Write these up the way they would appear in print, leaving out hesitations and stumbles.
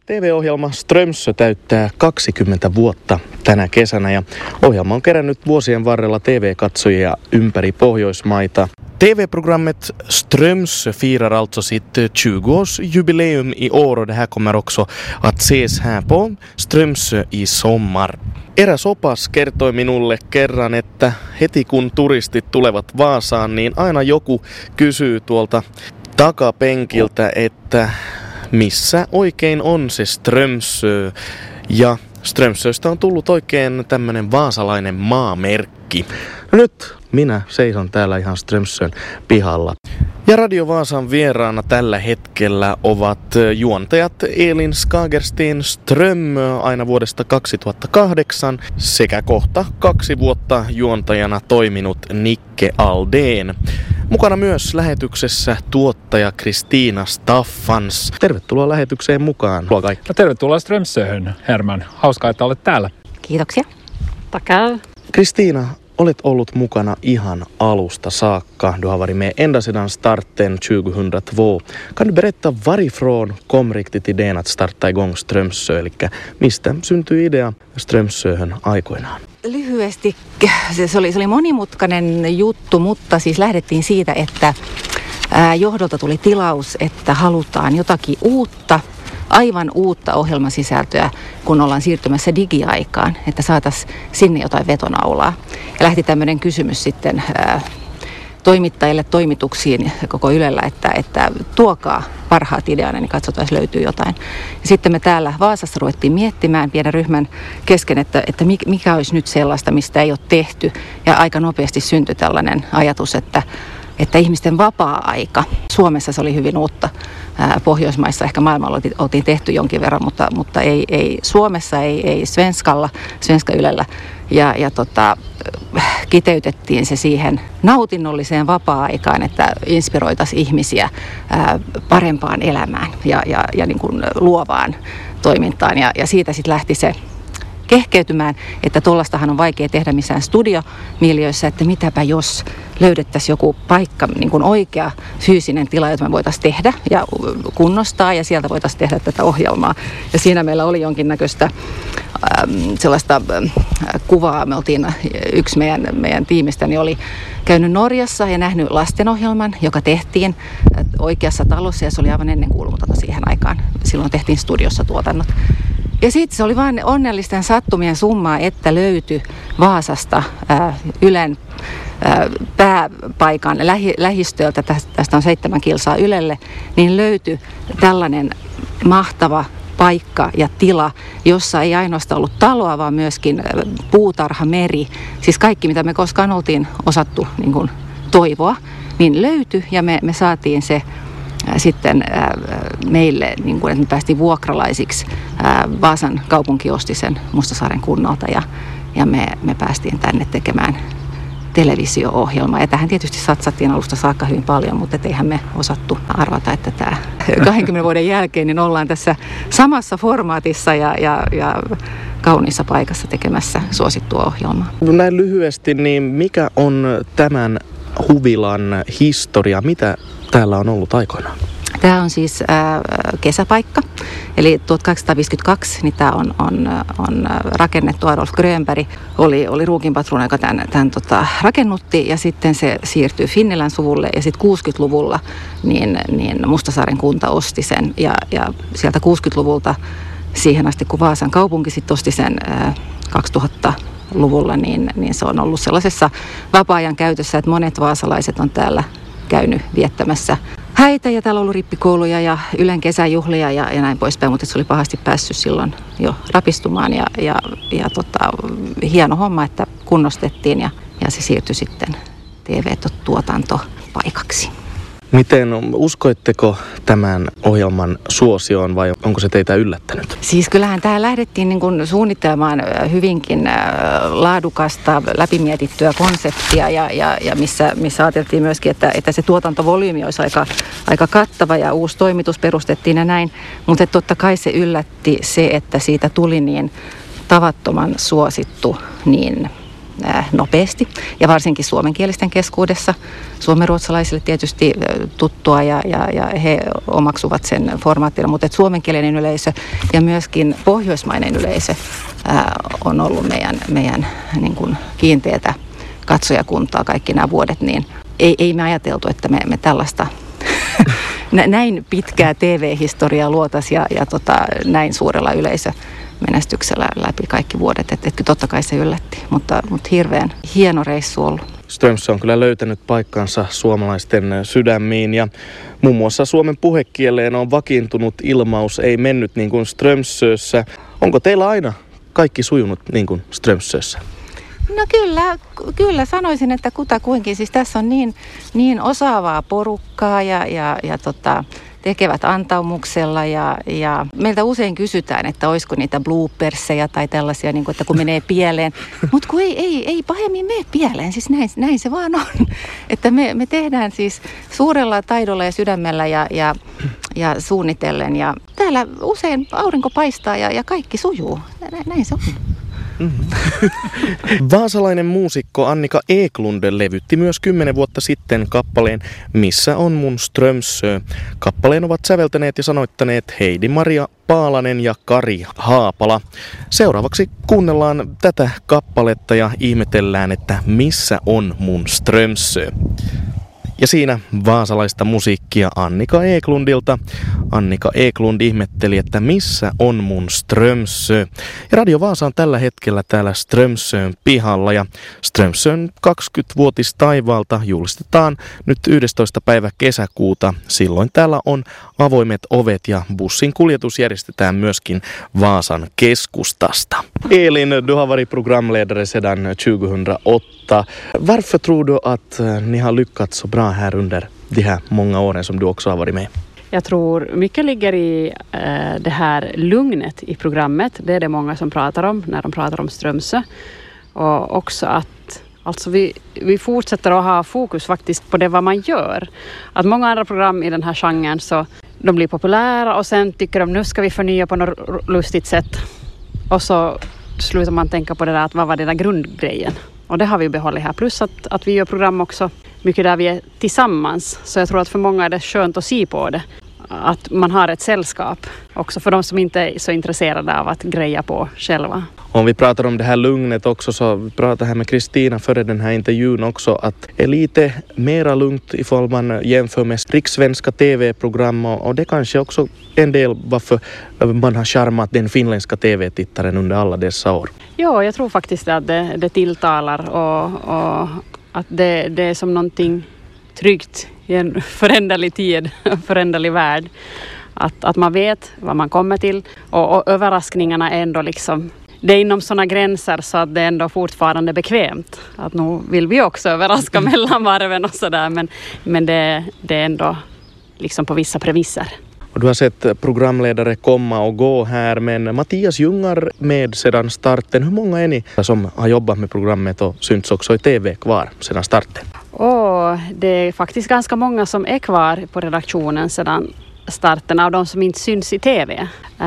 TV-ohjelma Strömsö täyttää 20 vuotta tänä kesänä ja ohjelma on kerännyt vuosien varrella TV-katsojia ympäri Pohjoismaita. TV-programmet Strömsö firar alltså sitt 20-årsjubileum i år och det här kommer också att ses här på Strömsö i sommar. Eräs opas kertoi minulle kerran, että heti kun turistit tulevat Vaasaan, niin aina joku kysyy tuolta takapenkiltä, että missä oikein on se Strömsö. Ja Strömsöstä on tullut oikein tämmönen vaasalainen maamerkki. No nyt minä seison täällä ihan Strömsön pihalla. Ja Radio Vaasan vieraana tällä hetkellä ovat juontajat Elin Skagersten Ström aina vuodesta 2008 sekä kohta 2 vuotta juontajana toiminut Nikke Aldén. Mukana myös lähetyksessä tuottaja Kristiina Staffans. Tervetuloa lähetykseen mukaan. No, tervetuloa Strömsöhön, Herman. Hauskaa, että olet täällä. Kiitoksia. Tackar. Kristiina, olet ollut mukana ihan alusta saakka. Du har varit med ända sedan starten 2002. Kan du berätta varifrån kom riktigt idén att starta igång Strömsö? Eli mistä syntyi idea Strömsöhön aikoinaan? Lyhyesti, se oli monimutkainen juttu, mutta siis lähdettiin siitä, että johdolta tuli tilaus, että halutaan jotakin uutta, aivan uutta ohjelmasisältöä, kun ollaan siirtymässä digiaikaan, että saataisiin sinne jotain vetonaulaa. Ja lähti tämmöinen kysymys sitten toimittajille, toimituksiin koko Ylellä, että tuokaa parhaat ideana, niin katsotaan, jos löytyy jotain. Ja sitten me täällä Vaasassa ruvettiin miettimään pienen ryhmän kesken, että mikä olisi nyt sellaista, mistä ei ole tehty. Ja aika nopeasti syntyi tällainen ajatus, että ihmisten vapaa-aika. Suomessa se oli hyvin uutta. Pohjoismaissa ehkä maailmalla oltiin tehty jonkin verran, mutta ei Suomessa, ei Svenska Ylellä. Ja kiteytettiin se siihen nautinnolliseen vapaa-aikaan, että inspiroitaisiin ihmisiä parempaan elämään ja niin kuin luovaan toimintaan. Ja siitä sitten lähti se kehkeytymään, että tuollaistahan on vaikea tehdä missään studiomiljöissä, että mitäpä jos löydettäisiin joku paikka, niin kuin oikea fyysinen tila, jota me voitaisiin tehdä ja kunnostaa ja sieltä voitaisiin tehdä tätä ohjelmaa. Ja siinä meillä oli jonkinnäköistä sellaista kuvaa. Me oltiin, yksi meidän tiimistäni oli käynyt Norjassa ja nähnyt lastenohjelman, joka tehtiin oikeassa talossa ja se oli aivan ennenkuulumatonta siihen aikaan. Silloin tehtiin studiossa tuotannot. Ja sitten se oli vain onnellisten sattumien summaa, että löytyi Vaasasta Ylen pääpaikan lähistöltä, tästä on 7 kilsaa Ylelle, niin löytyi tällainen mahtava paikka ja tila, jossa ei ainoastaan ollut taloa, vaan myöskin puutarha, meri. Siis kaikki, mitä me koskaan oltiin osattu niin kuin toivoa, niin löytyi ja me saatiin se sitten meille, niin kuin, että me päästiin vuokralaisiksi. Vaasan kaupunki osti sen Mustasaaren kunnalta ja me päästiin tänne tekemään televisio-ohjelmaa. Ja tähän tietysti satsattiin alusta saakka hyvin paljon, mutta eihän me osattu arvata, että tämä 20 vuoden jälkeen niin ollaan tässä samassa formaatissa ja kauniissa paikassa tekemässä suosittua ohjelmaa. Näin lyhyesti, niin mikä on tämän huvilan historia? Mitä täällä on ollut aikoinaan? Tämä on siis kesäpaikka, eli 1852 niin tämä on rakennettu. Adolf Grönberg oli Ruukinpatruuna, joka tämän rakennutti, ja sitten se siirtyi Finnilän suvulle, ja sitten 60-luvulla niin Mustasaaren kunta osti sen, ja sieltä 60-luvulta siihen asti, kun Vaasan kaupunki sitten osti sen 2000-luvulla, niin se on ollut sellaisessa vapaa-ajan käytössä, että monet vaasalaiset on täällä käynyt viettämässä häitä, ja täällä on ollut rippikouluja ja Ylen kesäjuhlia ja näin poispäin, mutta se oli pahasti päässyt silloin jo rapistumaan ja hieno homma, että kunnostettiin ja se siirtyi sitten TV-tuotantopaikaksi. Miten, uskoitteko tämän ohjelman suosioon vai onko se teitä yllättänyt? Siis kyllähän tähän lähdettiin niin kuin suunnittelemaan hyvinkin laadukasta, läpimietittyä konseptia ja missä ajateltiin myöskin, että se tuotantovolyymi olisi aika kattava ja uusi toimitus perustettiin ja näin. Mutta totta kai se yllätti se, että siitä tuli niin tavattoman suosittu niin nopeasti ja varsinkin suomenkielisten keskuudessa. Suomenruotsalaisille tietysti tuttua ja he omaksuvat sen formaattina, mutta suomenkielinen yleisö ja myöskin pohjoismainen yleisö on ollut meidän niin kuin kiinteätä katsojakuntaa kaikki nämä vuodet, niin ei me ajateltu, että me tällaista näin pitkää TV-historiaa luotaisiin ja näin suurella yleisömenestyksellä läpi kaikki vuodet. Että totta kai se yllätti, mutta hirveän hieno reissu ollut. Strömsö on kyllä löytänyt paikkansa suomalaisten sydämiin ja muun muassa suomen puhekieleen on vakiintunut ilmaus ei mennyt niin kuin Strömsössä. Onko teillä aina kaikki sujunut niin kuin Strömsössä? No kyllä sanoisin, että kutakuinkin. Siis tässä on niin osaavaa porukkaa ja tekevät antaumuksella ja meiltä usein kysytään, että olisiko niitä blooperseja tai tällaisia, niin kuin, että kun menee pieleen. Mutta kun ei pahemmin mene pieleen, siis näin se vaan on. Että me tehdään siis suurella taidolla ja sydämellä ja suunnitellen ja täällä usein aurinko paistaa ja kaikki sujuu. Näin se on. Vaasalainen muusikko Annika Eklund levytti myös 10 vuotta sitten kappaleen Missä on mun Strömsö. Kappaleen ovat säveltäneet ja sanoittaneet Heidi-Maria Paalanen ja Kari Haapala. Seuraavaksi kuunnellaan tätä kappaletta ja ihmetellään, että missä on mun Strömsö. Ja siinä vaasalaista musiikkia Annika Eklundilta. Annika Eklund ihmetteli, että missä on mun Strömsö. Ja Radio Vaasa on tällä hetkellä täällä Strömsön pihalla ja Strömsön 20-vuotistaivaalta julistetaan nyt 11. päivä kesäkuuta. Silloin täällä on avoimet ovet ja bussin kuljetus järjestetään myöskin Vaasan keskustasta. Elin, du har varit programledare sedan 2008. Varför tror du att ni har lyckats så bra här under de här många åren som du också har varit med? Jag tror mycket ligger i det här lugnet i programmet. Det är det många som pratar om när de pratar om Strömsö. Och också att alltså vi fortsätter att ha fokus faktiskt på det vad man gör. Att många andra program i den här genren så de blir populära och sen tycker de nu ska vi förnya på något lustigt sätt. Och så slutar man tänka på det där att vad var det där grundgrejen. Och det har vi behållit här. Plus att vi gör program också mycket där vi är tillsammans. Så jag tror att för många är det skönt att se på det. Att man har ett sällskap. Också för de som inte är så intresserade av att greja på själva. Om vi pratar om det här lugnet också så vi pratade här med Kristina före den här intervjun också att är lite mera lugnt ifall man jämför med rikssvenska tv-program och det kanske också en del varför man har charmat den finländska tv-tittaren under alla dessa år. Ja, jag tror faktiskt att det tilltalar och att det är som någonting tryggt i en föränderlig tid, föränderlig värld. Att man vet vad man kommer till och överraskningarna är ändå liksom, det är inom sådana gränser så att det är ändå fortfarande bekvämt. Att nu vill vi också överraska mellan varven och sådär men det är ändå liksom på vissa premisser. Och du har sett programledare komma och gå här, men Mattias Jungar med sedan starten. Hur många är ni som har jobbat med programmet och synts också i TV kvar sedan starten? Det är faktiskt ganska många som är kvar på redaktionen sedan starten av de som inte syns i TV.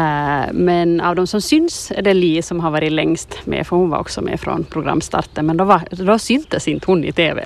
Men av de som syns är det Li som har varit längst med, för hon var också med från programstarten. Men då syntes inte hon i TV.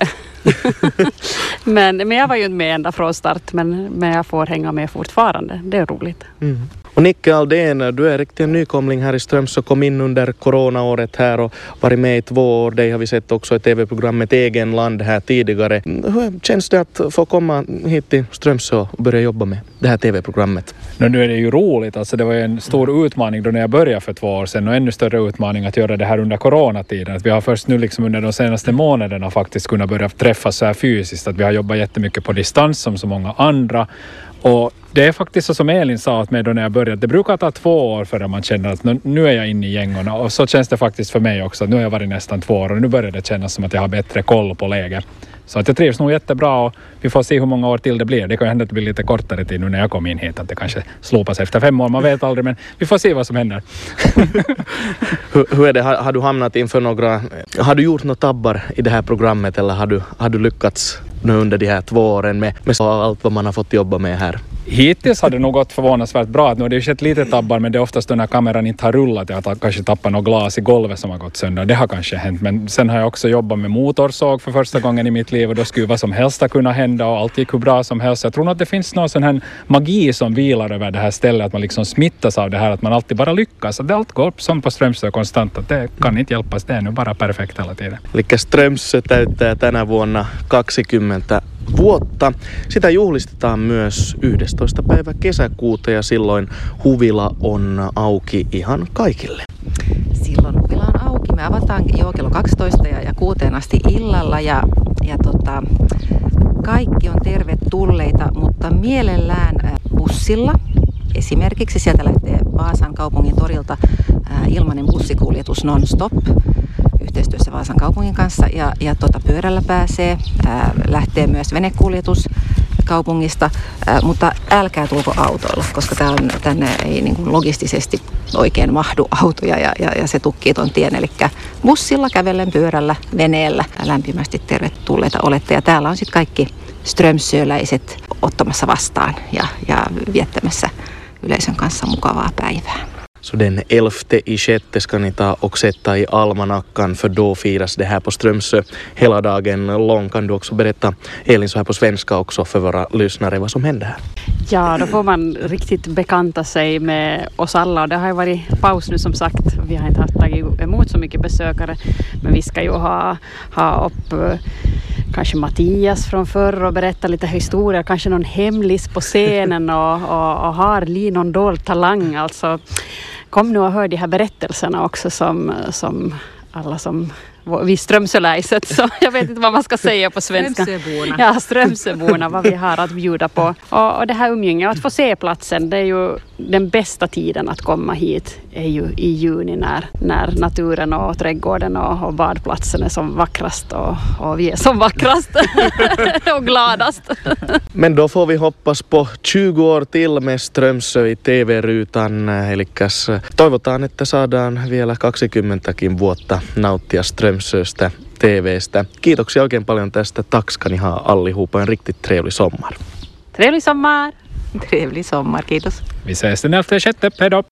men jag var ju inte med ända från start, men jag får hänga med fortfarande. Det är roligt. Mm. Och Nicke Aldén, du är riktigt nykomling här i Strömsö, kom in under coronaåret här och varit med i 2 år. Det har vi sett också i tv-programmet Egen land här tidigare. Hur känns det att få komma hit till Strömsö och börja jobba med det här tv-programmet? Nu är det ju roligt, alltså det var en stor utmaning då när jag började för 2 år sedan och ännu större utmaning att göra det här under coronatiden. Att vi har först nu liksom under de senaste månaderna faktiskt kunnat börja träffas så här fysiskt, att vi har jobbat jättemycket på distans som så många andra. Och det är faktiskt så som Elin sa att med då när jag började, det brukar ta 2 år förrän man känner att nu är jag inne i gängorna, och så känns det faktiskt för mig också. Nu har jag varit nästan 2 år och nu börjar det kännas som att jag har bättre koll på läget. Så att jag trivs nog jättebra och vi får se hur många år till det blir. Det kan hända att det blir lite kortare tid nu när jag kom in hit, att det kanske slopas efter 5 år, man vet aldrig, men vi får se vad som händer. Hur är det, har du hamnat inför har du gjort några tabbar i det här programmet eller har du lyckats nu under de här 2 åren med allt vad man har fått jobba med här? Hittills har det nog gått förvånansvärt bra. Nu är det ju skett lite tabbar, men det är oftast när kameran inte har rullat. Jag har kanske tappat något glas i golvet som har gått sönder. Det har kanske hänt. Men sen har jag också jobbat med motorsåg för första gången i mitt liv. Och då skulle vad som helst ha kunnat hända och allt gick hur bra som helst. Jag tror nog att det finns någon sån här magi som vilar över det här stället. Att man liksom smittas av det här. Att man alltid bara lyckas. Att det allt går upp som på Strömsö konstant. Att det kan inte hjälpas. Det är nu bara perfekt hela tiden. Eli Strömsö täyttää tänä vuonna 20 vuotta. Sitä juhlistetaan myös 11. päivä kesäkuuta ja silloin huvila on auki ihan kaikille. Silloin huvila on auki. Me avataan jo kello 12 ja 6 asti illalla ja kaikki on tervetulleita, mutta mielellään bussilla. Esimerkiksi sieltä lähtee Vaasan kaupungin torilta ilmainen bussikuljetus non-stop yhteistyössä Vaasan kaupungin kanssa ja pyörällä pääsee. Lähtee myös venekuljetus kaupungista, mutta älkää tulko autoilla, koska tänne ei niin kuin logistisesti oikein mahdu autoja ja se tukkii ton tien. Eli bussilla, kävellen, pyörällä, veneellä lämpimästi tervetulleita olette. Ja täällä on sitten kaikki strömsöläiset ottamassa vastaan ja viettämässä yleisön kanssa mukavaa päivää. Så den 11/6 ska ni ta och sätta i almanackan för då firas det här på Strömsö hela dagen lång. Kan du också berätta, Elin, så här på svenska också för våra lyssnare vad som händer här? Ja, då får man riktigt bekanta sig med oss alla och det har ju varit paus nu som sagt. Vi har inte tagit emot så mycket besökare, men vi ska ju ha upp kanske Mattias från förr och berätta lite historier, kanske någon hemlis på scenen och har någon dold talang. Alltså, kom nu och hör de här berättelserna också som alla som vi strömsöläiset, så jag vet inte vad man ska säga på svenska. Strömsöborna. Ja, Strömsöborna, vad vi har att bjuda på. Och det här umgänget, att få se platsen, det är ju den bästa tiden att komma hit är ju i juni när naturen och trädgården och badplatsen är som vackrast och vi är som vackrast och gladast. Men då får vi hoppas på 20 år till med Strömsö i TV-ruutan. Elikkäs toivotaan, että saadaan vielä 20kin vuotta nauttia Strömsöstä TV:stä. Kiitoksia oikein paljon tästä. Tack ska ni ha allihopa. En riktigt trevlig sommar. Trevlig sommar! Trevlig sommar, kiitos. Vi ses den 11/6. Hej då!